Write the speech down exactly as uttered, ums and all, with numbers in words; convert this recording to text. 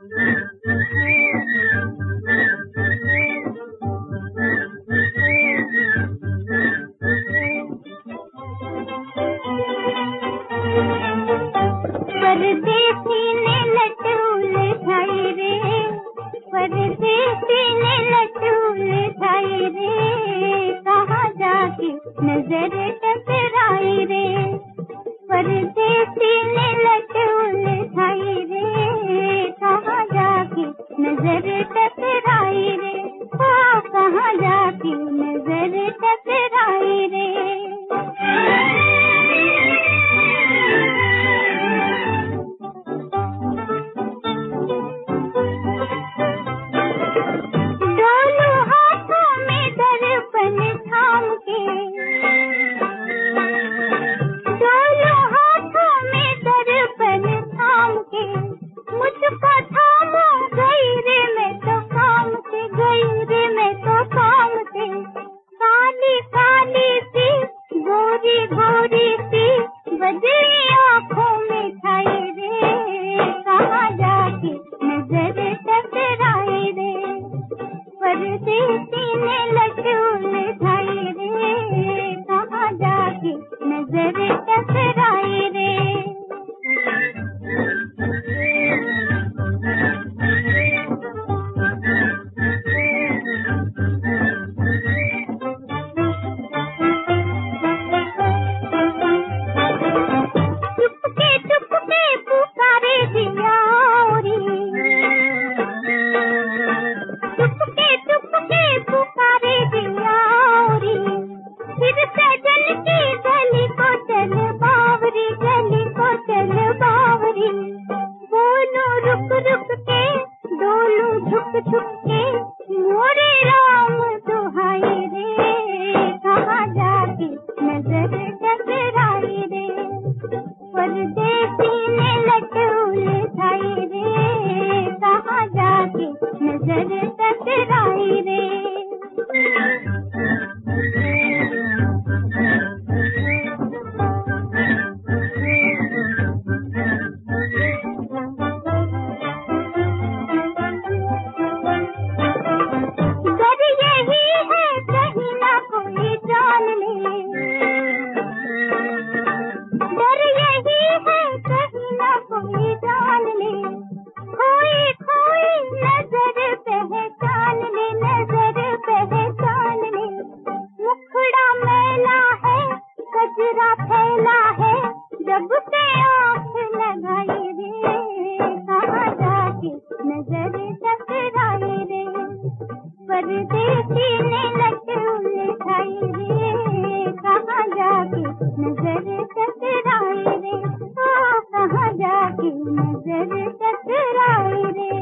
परदेसी ने लटूल खाई रे, परदेसी ने लटूल खाई रे, कहाँ जाके नजर टकराई रे। परदेसी ने लटूल खाई रे, कहाँ जाके नजर टकराई रे, हाँ कहाँ जाके नजर टकराई रे। परदेसी ने लटूल खाई रे, कहाँ जाके नजर टकराई रे। चुपके चुपके पुकारे दिया रे, चुपके चुपके पुकारे दिया रे, फिर सजन की गली को चल बावरी, गली को चल बावरी। बोलूं रुक रुक के, डोलूं झुक झुक के, मोरे राम दुहाई रे, कहाँ जाके नजर टकराई रे। परदेसी ने लटूल खाई रे, कहाँ जाके नजर टकराई रे। डर यही है कहीं ना कोई जान ले, डर यही है कहीं ना कोई जान ले, खोई खोई नजर पहचान ले, नजर पहचान ले। मुखड़ा मैला है, कजरा फैला है, जब से आँख लगाई रे, कहाँ जाके नजर टकराई रे। परदेसी ने लटूल खाई रे, कहाँ जाके नजर टकराई रे, ओ कहाँ जाके नजर टकराई रे।